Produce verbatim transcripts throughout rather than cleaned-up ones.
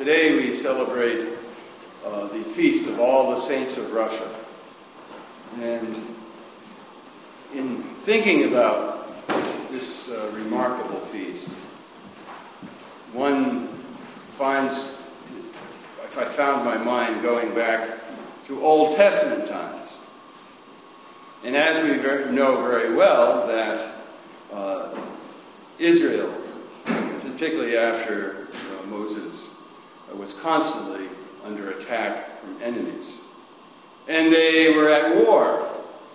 Today we celebrate uh, the feast of all the saints of Russia. And in thinking about this uh, remarkable feast, one finds, I found my mind going back to Old Testament times. And as we very, know very well that uh, Israel, particularly after uh, Moses, uh, was constantly under attack from enemies. And they were at war.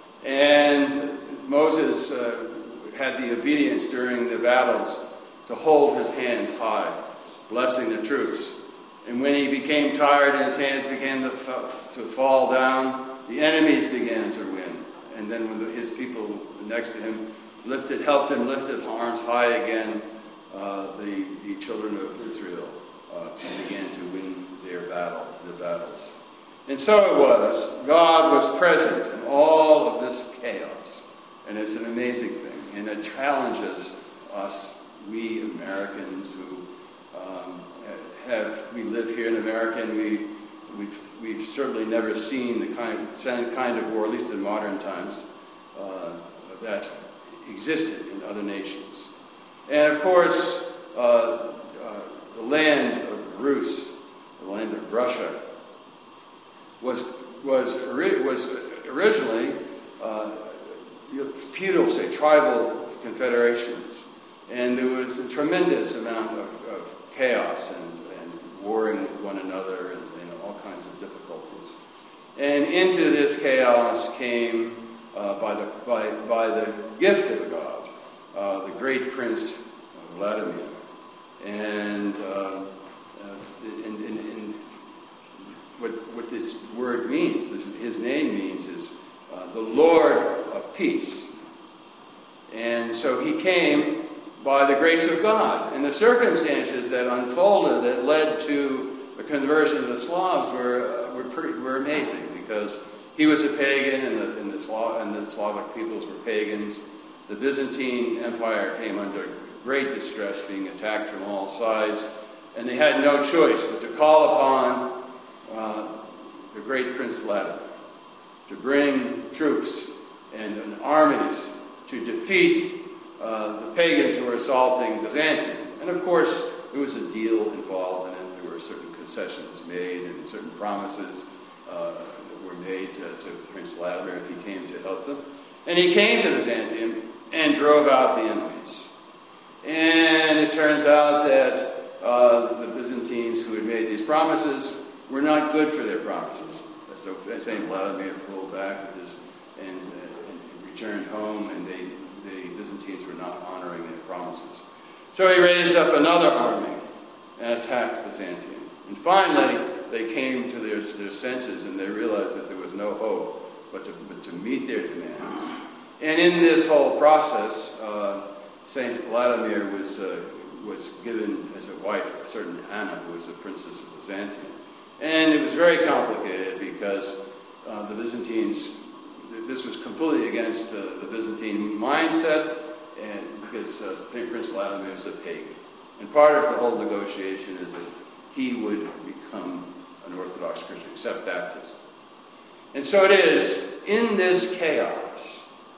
And Moses uh, had the obedience during the battles to hold his hands high, blessing the troops. And when he became tired and his hands began to, f- to fall down, the enemies began to win. And then when the, his people next to him lifted, helped him lift his arms high again, uh, the, the children of Israel uh, began to win their battle, the battles. And so it was. God was present in all of this chaos. And it's an amazing thing. And it challenges us, we Americans who um, have, we live here in America, and we, we've, we've certainly never seen the kind, same kind of war, at least in modern times, uh, that existed in other nations. And of course, uh, uh, the land of the Rus, the land of Russia, was was was originally uh, feudal, say, tribal confederations, and there was a tremendous amount of, of chaos and, and warring with one another, and, and all kinds of difficulties. And into this chaos came, uh, by the by by the gift of God, uh, the great Prince Vladimir, and, uh, uh, and, and, and what what this word means, this, his name means, is uh, the Lord of Peace. And so he came by the grace of God. And the circumstances that unfolded that led to the conversion of the Slavs were uh, were, pretty, were amazing, because he was a pagan, and the, and, the Slav, and the Slavic peoples were pagans. The Byzantine Empire came under great distress, being attacked from all sides, and they had no choice but to call upon uh, the great Prince Vladimir to bring troops and, and armies to defeat uh, the pagans who were assaulting Byzantium. And of course, there was a deal involved in it. There were certain concessions made and certain promises uh, that were made to, to Prince Vladimir if he came to help them. And he came to Byzantium and drove out the enemies. And it turns out that uh, the Byzantines who had made these promises were not good for their promises. So Saint Vladimir pulled back with his, and, uh, and returned home, and they, the Byzantines were not honoring their promises. So he raised up another army and attacked Byzantium. And finally, they came to their, their senses, and they realized that there was no hope but to, but to meet their demands. And in this whole process, uh, Saint Vladimir was uh, was given as a wife a certain Anna, who was a princess of Byzantium. And it was very complicated because uh, the Byzantines, this was completely against uh, the Byzantine mindset, and because uh, Prince Vladimir was a pagan. And part of the whole negotiation is that he would become an Orthodox Christian, accept baptism. And so it is, in this chaos,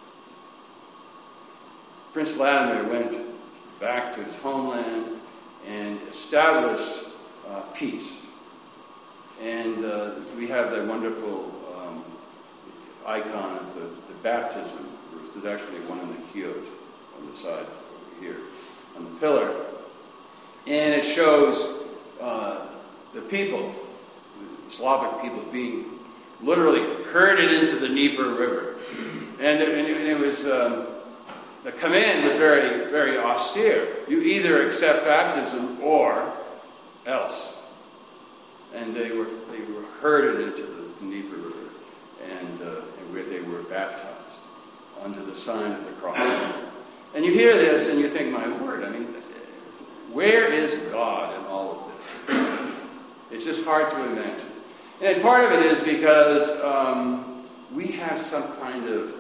Prince Vladimir went back to his homeland and established uh, peace. And uh, we have that wonderful um, icon of the, the baptism. There's actually one in the Kiyot on the side over here, on the pillar. And it shows uh, the people, the Slavic people, being literally herded into the Dnieper River. And it, and it was... Um, The command was very, very austere. You either accept baptism or else. And they were they were herded into the Dnieper River, and, uh, and where they were baptized under the sign of the cross. And you hear this and you think, my word, I mean, where is God in all of this? It's just hard to imagine. And part of it is because um, we have some kind of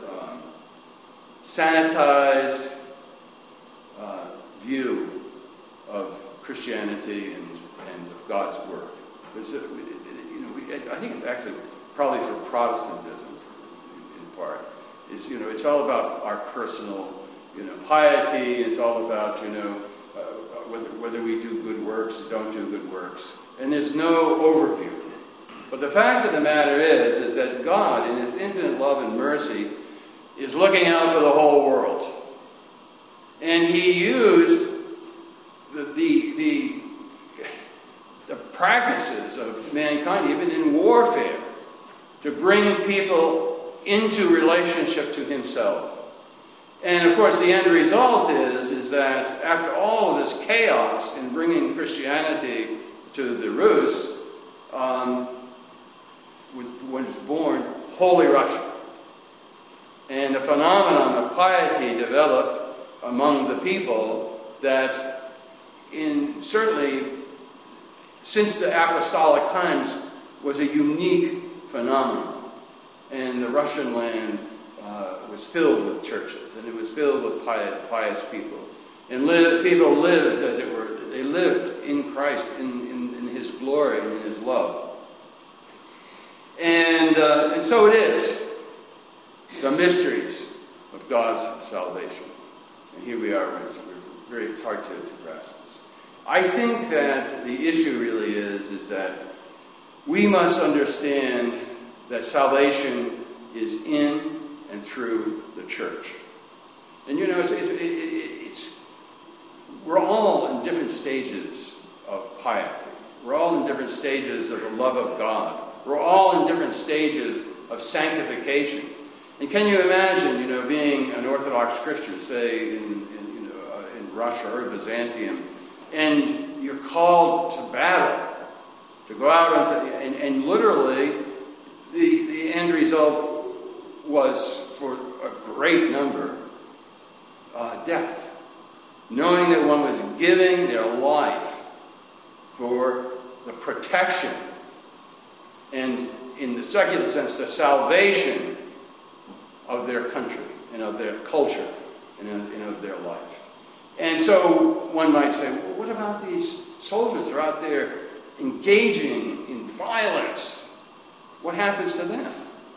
sanitized uh, view of Christianity and, and of God's Word. It's, you know, we, I think it's actually probably for Protestantism in part. It's, you know, it's all about our personal, you know, piety. It's all about, you know, uh, whether, whether we do good works or don't do good works. And there's no overview. But the fact of the matter is, is that God, in His infinite love and mercy, is looking out for the whole world. And He used the, the, the, the practices of mankind, even in warfare, to bring people into relationship to Himself. And of course, the end result is, is that after all of this chaos in bringing Christianity to the Rus, um, when it's born, Holy Russia. And a phenomenon of piety developed among the people that in certainly since the apostolic times was a unique phenomenon. And the Russian land uh, was filled with churches, and it was filled with pious, pious people. And li- people lived, as it were, they lived in Christ, in, in, in His glory and in His love. And, uh, and so it is, the mysteries of God's salvation. And here we are, it's, very, it's hard to, to grasp this. I think that the issue really is, is that we must understand that salvation is in and through the church. And you know, it's, it's, it, it's we're all in different stages of piety. We're all in different stages of the love of God. We're all in different stages of sanctification. And can you imagine, you know, being an Orthodox Christian, say in, in you know uh, in Russia or Byzantium, and you're called to battle, to go out into, and, and literally, the the end result was for a great number, uh, death, knowing that one was giving their life for the protection and, in the secular sense, the salvation of their country and of their culture and of, and of their life. And so one might say, well, what about these soldiers who are out there engaging in violence? What happens to them?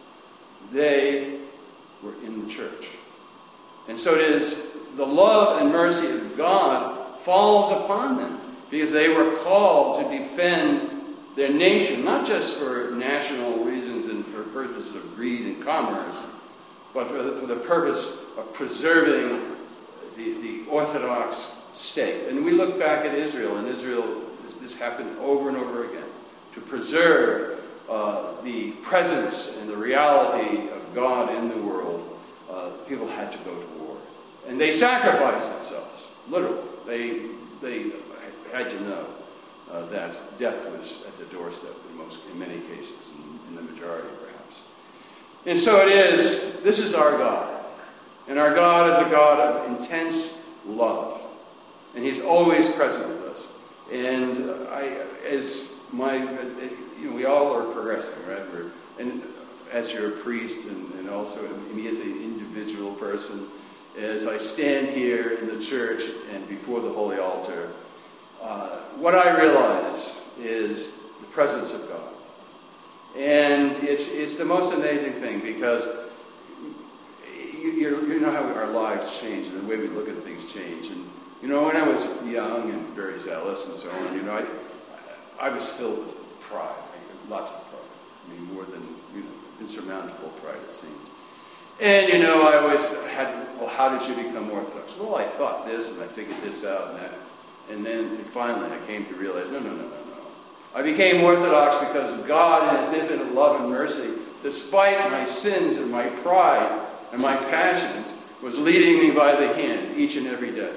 They were in the church. And so it is the love and mercy of God falls upon them because they were called to defend their nation, not just for national reasons and for purposes of greed and commerce, but for the, for the purpose of preserving the, the Orthodox state. And we look back at Israel, and Israel, this, this happened over and over again, to preserve uh, the presence and the reality of God in the world. Uh, people had to go to war. And they sacrificed themselves, literally. They, they had to know Uh, that death was at the doorstep in most, in many cases, in, in the majority perhaps. And so it is, this is our God. And our God is a God of intense love. And He's always present with us. And I, as my, you know, we all are progressing, right? We're, and as you're a priest and, and also me as an individual person, as I stand here in the church and before the holy altar, Uh, what I realize is the presence of God. And it's it's the most amazing thing because you, you know how our lives change and the way we look at things change. And, you know, when I was young and very zealous and so on, you know, I, I was filled with pride, lots of pride. I mean, more than, you know, insurmountable pride, it seemed. And, you know, I always had, well, how did you become Orthodox? Well, I thought this and I figured this out and that. And then and finally I came to realize, no, no, no, no, no. I became Orthodox because God in His infinite love and mercy, despite my sins and my pride and my passions, was leading me by the hand each and every day.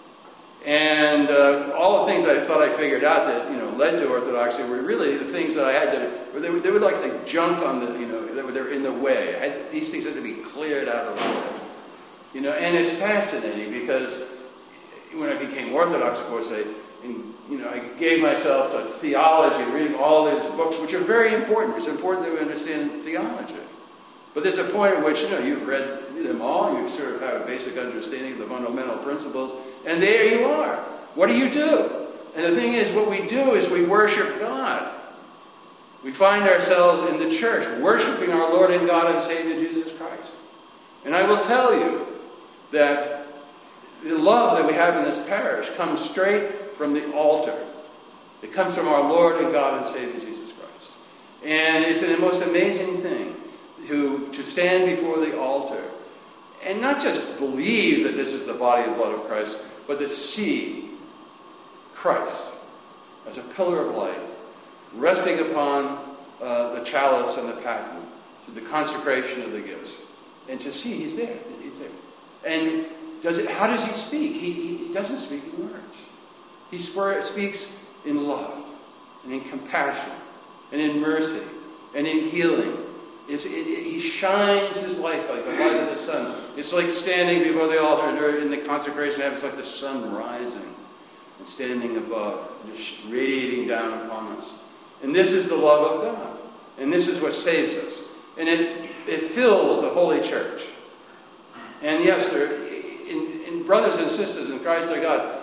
And uh, all the things I thought I figured out that, you know, led to Orthodoxy were really the things that I had to, they were, they were like the junk on the, you know, they were, they were in the way. I had, these things had to be cleared out of the way. You know, and it's fascinating because when I became Orthodox, of course, I, and, you know, I gave myself to theology, reading all these books, which are very important. It's important that we understand theology. But there's a point at which, you know, you've read them all, you sort of have a basic understanding of the fundamental principles, and there you are. What do you do? And the thing is, what we do is we worship God. We find ourselves in the church worshiping our Lord and God and Savior Jesus Christ. And I will tell you that the love that we have in this parish comes straight from the altar. It comes from our Lord and God and Savior Jesus Christ. And it's the most amazing thing to, to stand before the altar and not just believe that this is the body and blood of Christ, but to see Christ as a pillar of light, resting upon uh, the chalice and the paten, to the consecration of the gifts, and to see He's there. He's there. And does it? How does He speak? He, he doesn't speak in words. He speaks in love, and in compassion, and in mercy, and in healing. It's, it, it, he shines His light like the light of the sun. It's like standing before the altar and in the consecration. It's like the sun rising and standing above, just radiating down upon us. And this is the love of God. And this is what saves us. And it, it fills the Holy Church. And yes, there, in, in brothers and sisters in Christ our God,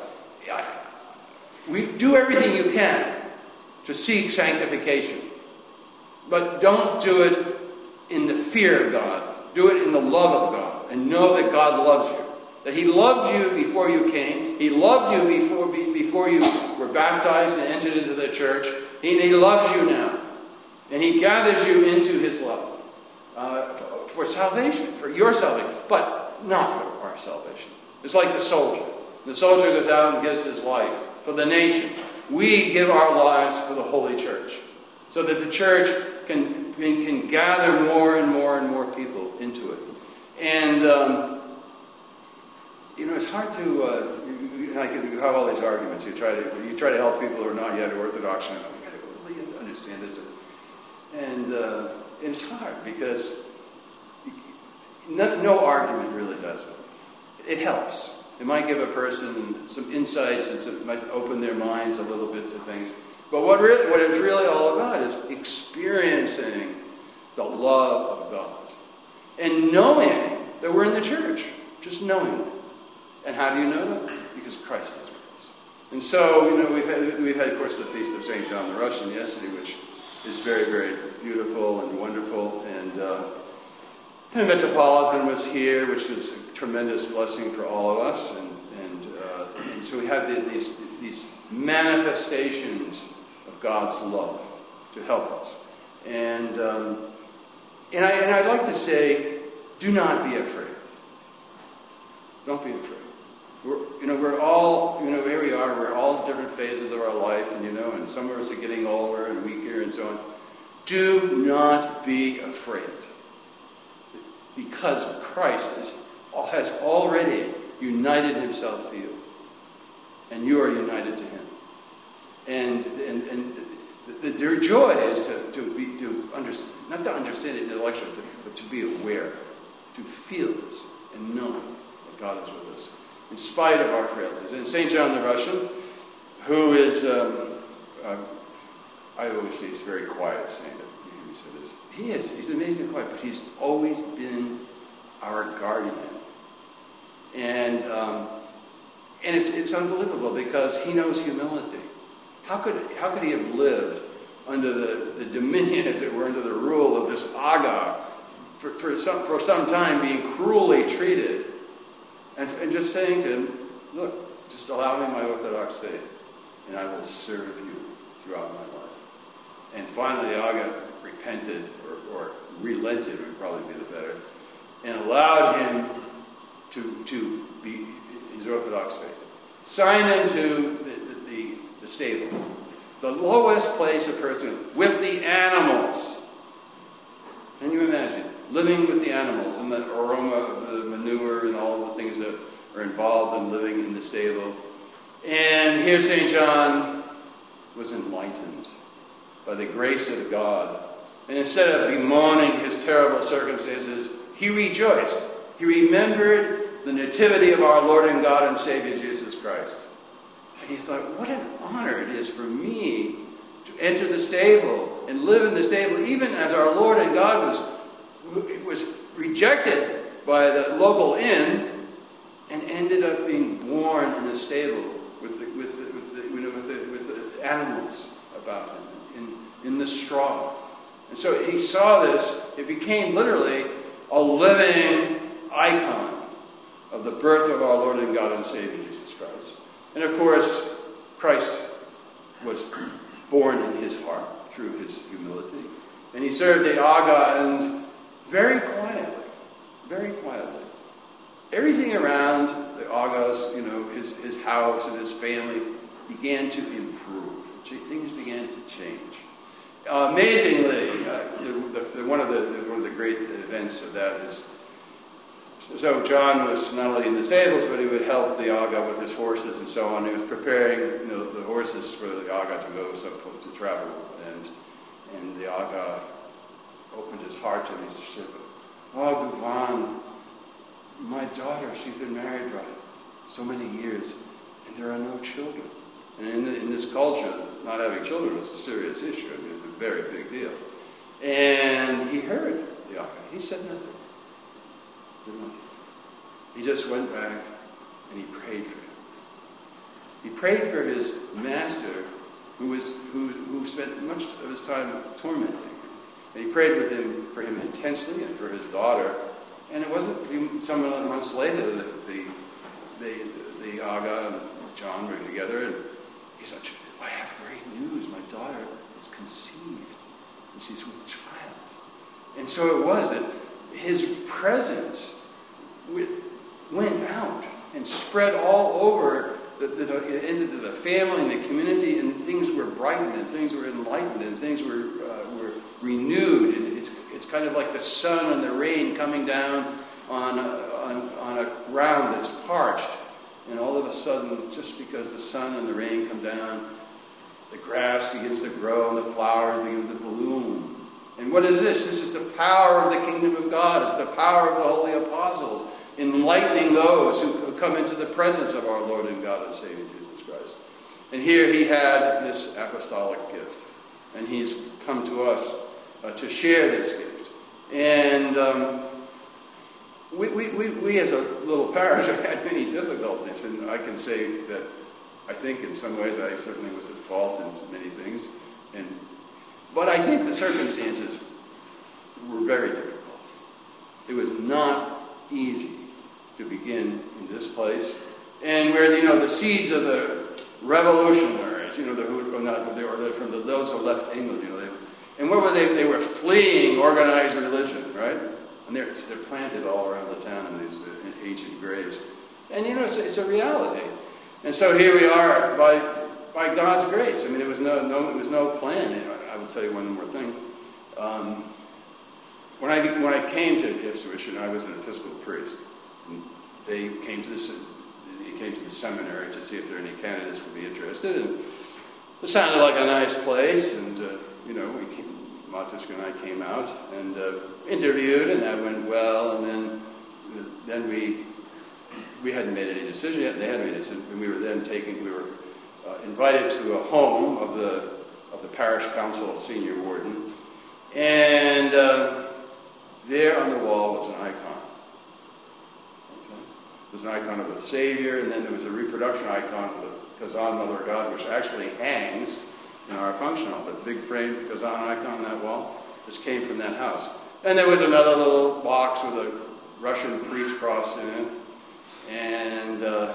we do everything you can to seek sanctification. But don't do it in the fear of God. Do it in the love of God. And know that God loves you. That He loved you before you came. He loved you before, before you were baptized and entered into the church. He, he loves you now. And He gathers you into His love. Uh, for, for salvation. For your salvation. But not for our salvation. It's like the soldier. The soldier goes out and gives his life for the nation. We give our lives for the Holy Church. So that the church can, can, can gather more and more and more people into it. And, um, you know, it's hard to, uh, you, you, like, you have all these arguments. You try to you try to help people who are not yet Orthodox. And we got to really understand this. And, uh, and it's hard because no, no argument really does it. It helps. It might give a person some insights and some, might open their minds a little bit to things. But what really, what it's really all about is experiencing the love of God. And knowing that we're in the church. Just knowing it. And how do you know that? Because Christ is with us. And so, you know, we've had, we've had, of course, the Feast of Saint John the Russian yesterday, which is very, very beautiful and wonderful. And uh, the Metropolitan was here, which was a tremendous blessing for all of us. And, and, uh, and so we have the, these, these manifestations of God's love to help us. And, um, and, I, and I'd like to say, do not be afraid. Don't be afraid. We're, you know, we're all, you know, here we are, we're all different phases of our life, and you know, and some of us are getting older and weaker and so on. Do not be afraid. Because Christ is, has already united Himself to you. And you are united to Him. And and, and the, the, their joy is to, to be to understand, not to understand it intellectually, but to be aware, to feel this, and know that God is with us, in spite of our frailties. And Saint John the Russian, who is, um, uh, I always say he's a very quiet saint. He is. He's amazingly quiet, but he's always been our guardian. And um, and it's it's unbelievable because he knows humility. How could how could he have lived under the, the dominion, as it were, under the rule of this Aga for, for some for some time, being cruelly treated, and, and just saying to him, look, just allow me my Orthodox faith, and I will serve you throughout my life. And finally, Aga repented, or, or relented would probably be the better, and allowed him to to be his Orthodox faith. Signed into the, the, the, the stable, the lowest place a person, with the animals. Can you imagine living with the animals and the aroma of the manure and all the things that are involved in living in the stable? And here Saint John was enlightened by the grace of God. And instead of bemoaning his terrible circumstances, he rejoiced. He remembered the nativity of our Lord and God and Savior Jesus Christ. And he thought, what an honor it is for me to enter the stable and live in the stable, even as our Lord and God was, was rejected by the local inn and ended up being born in a stable with the, with the, with the, you know, with the animals about him in, in the straw. And so he saw this. It became literally a living icon of the birth of our Lord and God and Savior, Jesus Christ. And of course, Christ was born in his heart through his humility. And he served the Aga, and very quietly, very quietly, everything around the Aga's, you know, his, his house and his family began to improve. Things began to change. Uh, amazingly, uh, the, the, one of the one of the great events of that is, so John was not only in the stables, but he would help the Aga with his horses and so on. He was preparing, you know, the horses for the Aga to go some, to travel, and and the Aga opened his heart to him. He said, "Oh, Guvan, my daughter, she's been married for so many years, and there are no children." And in, the, in this culture, not having children was a serious issue. I mean, it was a very big deal. And he heard the Aga. He said nothing. Did nothing. He just went back and he prayed for him. He prayed for his master, who was who who spent much of his time tormenting him. And he prayed with him for him intensely and for his daughter. And it wasn't some months later that the the the Aga and John were together, and he said, "I have great news. My daughter is conceived, and she's with child." And so it was that his presence went out and spread all over the, the, into the family and the community, and things were brightened, and things were enlightened, and things were uh, were renewed. And it's it's kind of like the sun and the rain coming down on a, on, on a ground that's parched. And all of a sudden, just because the sun and the rain come down, the grass begins to grow and the flowers begin to bloom. And what is this? This is the power of the kingdom of God. It's the power of the holy apostles, enlightening those who, who come into the presence of our Lord and God and Savior Jesus Christ. And here he had this apostolic gift. And he's come to us uh, to share this gift. And Um, We, we, we, we as a little parish have had many difficulties, and I can say that I think in some ways I certainly was at fault in many things. And but I think the circumstances were very difficult. It was not easy to begin in this place, and where, you know, the seeds of the revolutionaries, you know, the who or not they were from the, those who left England, you know, they, and where were they? They were fleeing organized religion, right? And they're, they're planted all around the town in these uh, ancient graves. And, you know, it's, it's a reality. And so here we are by by God's grace. I mean, it was no no it was no plan. You know, I would tell you one more thing. Um, when I when I came to Ipswich, and I was an Episcopal priest, and they came to this they came to the seminary to see if there are any candidates who would be interested. And it sounded like a nice place, and uh, you know, we came, Matsushka and I came out and uh, interviewed, and that went well. And then, then we we hadn't made any decision yet. And they hadn't made a decision. And we were then taken. We were uh, invited to a home of the of the parish council senior warden, and uh, there on the wall was an icon. Okay? It was an icon of the Savior, and then there was a reproduction icon of the Kazan Mother of God, which actually hangs in our function hall, but the big frame Kazan icon on that wall, this came from that house. And there was another little box with a Russian priest cross in it, and uh,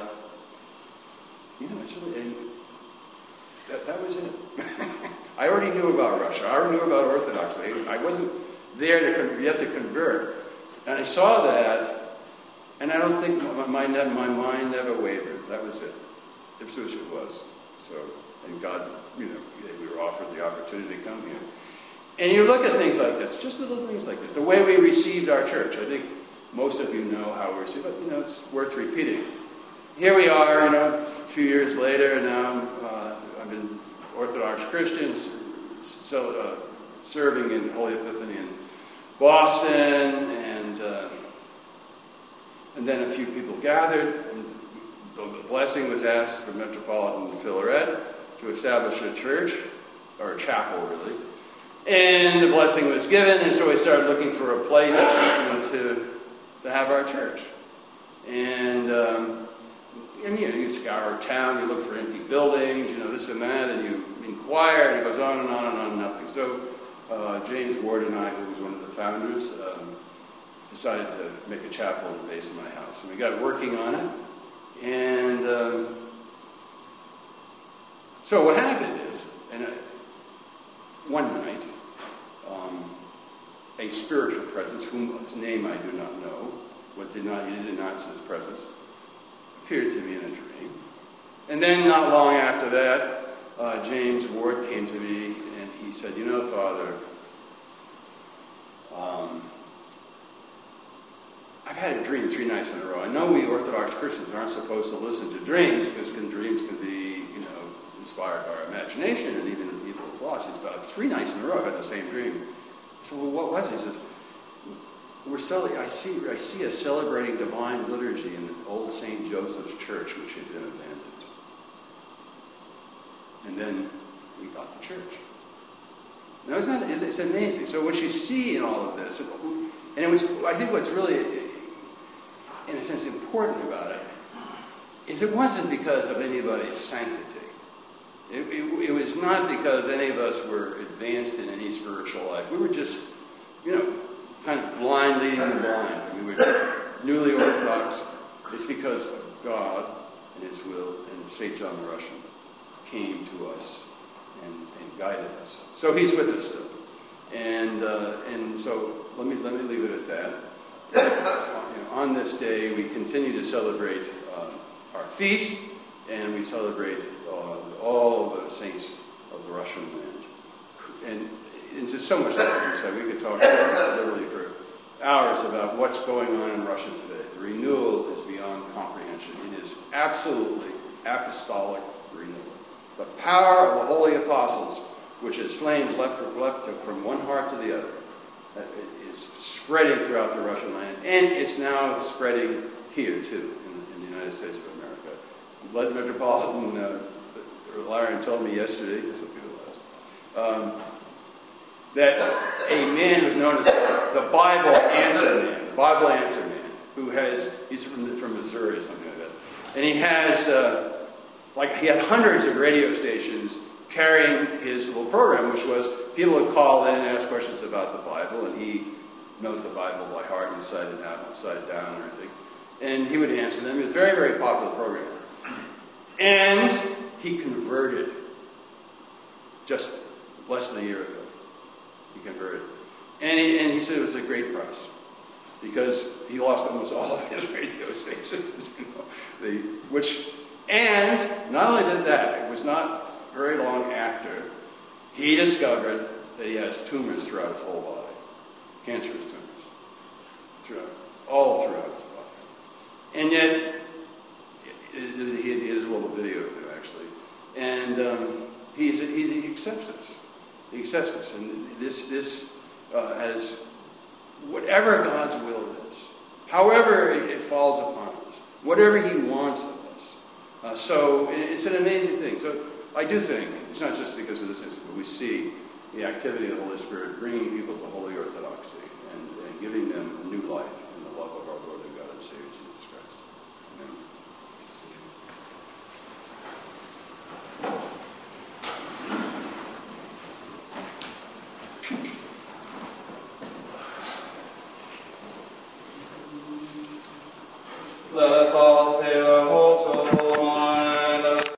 you know, it's really, and that, that was it. I already knew about Russia. I already knew about Orthodoxy. I wasn't there to yet to convert, and I saw that, and I don't think my mind, my mind never wavered. That was it. Ipswich it was. So, and God, you know, we were offered the opportunity to come here. And you look at things like this, just little things like this, the way we received our church. I think most of you know how we received it, but, you know, it's worth repeating. Here we are, you know, a few years later, and now uh, I've been Orthodox Christians, so, uh, serving in Holy Epiphany in Boston, and uh, and then a few people gathered, and the blessing was asked for Metropolitan Filaret to establish a church, or a chapel, really. And the blessing was given, and so we started looking for a place, you know, to to have our church. And um, and you know, you scour town, you look for empty buildings, you know, this and that, and you inquire, and it goes on and on and on, nothing. So uh, James Ward and I, who was one of the founders, um, decided to make a chapel in the base of my house. And we got working on it. And um, so what happened is, and uh, one night, um, a spiritual presence, whose name I do not know, what did not, he did announce his presence, appeared to me in a dream. And then not long after that, uh, James Ward came to me and he said, you know, Father, um, I've had a dream three nights in a row. I know we Orthodox Christians aren't supposed to listen to dreams because dreams can be, you know, inspired by our imagination and even in evil philosophies. But three nights in a row I had the same dream. So, well, what was it? He says, we're cel- I see I see us celebrating divine liturgy in the old Saint Joseph's Church, which had been abandoned. And then we got the church. Now, it's not, it's, it's amazing. So what you see in all of this, and it was, I think what's really, in a sense, important about it, is it wasn't because of anybody's sanctity. It, it, it was not because any of us were advanced in any spiritual life. We were just, you know, kind of blind leading the blind. We were newly Orthodox. It's because God and His will and Saint John the Russian came to us and, and guided us. So He's with us still. And uh, and so let me let me leave it at that. Uh, you know, on this day, we continue to celebrate uh, our feast, and we celebrate uh, all the saints of the Russian land. And it's just so much that we can say. We could talk literally for hours about what's going on in Russia today. The renewal is beyond comprehension. It is absolutely apostolic renewal. The power of the holy apostles, which as flames leapt from one heart to the other, is spreading throughout the Russian land, and it's now spreading here too, in, in the United States of America. Blood Metropolitan uh, Larian told me yesterday, this will be the last, um, that a man who's known as the Bible Answer Man, the Bible Answer Man, who has, he's from from Missouri or something like that, and he has, uh, like, he had hundreds of radio stations carrying his little program, which was people would call in and ask questions about the Bible, and he knows the Bible by heart, inside and out, upside down, and everything. And he would answer them. It's a very, very popular program. And he converted just less than a year ago. He converted. And he, and he said it was a great price because he lost almost all of his radio stations, you know, the, which, and not only did that, it was not very long after, he discovered that he has tumors throughout his whole body. Cancerous tumors. Throughout, all throughout his body. And yet, it, it, he, he has a little video of it, actually. And um, he's, he, he accepts this. He accepts this. And this, this uh, has, whatever God's will is, however it, it falls upon us, whatever He wants of us. Uh, so it's an amazing thing. So I do think, it's not just because of this incident, but we see the activity of the Holy Spirit bringing people to holy orthodoxy and, and giving them a new life in the love of our Lord and God and Savior Jesus.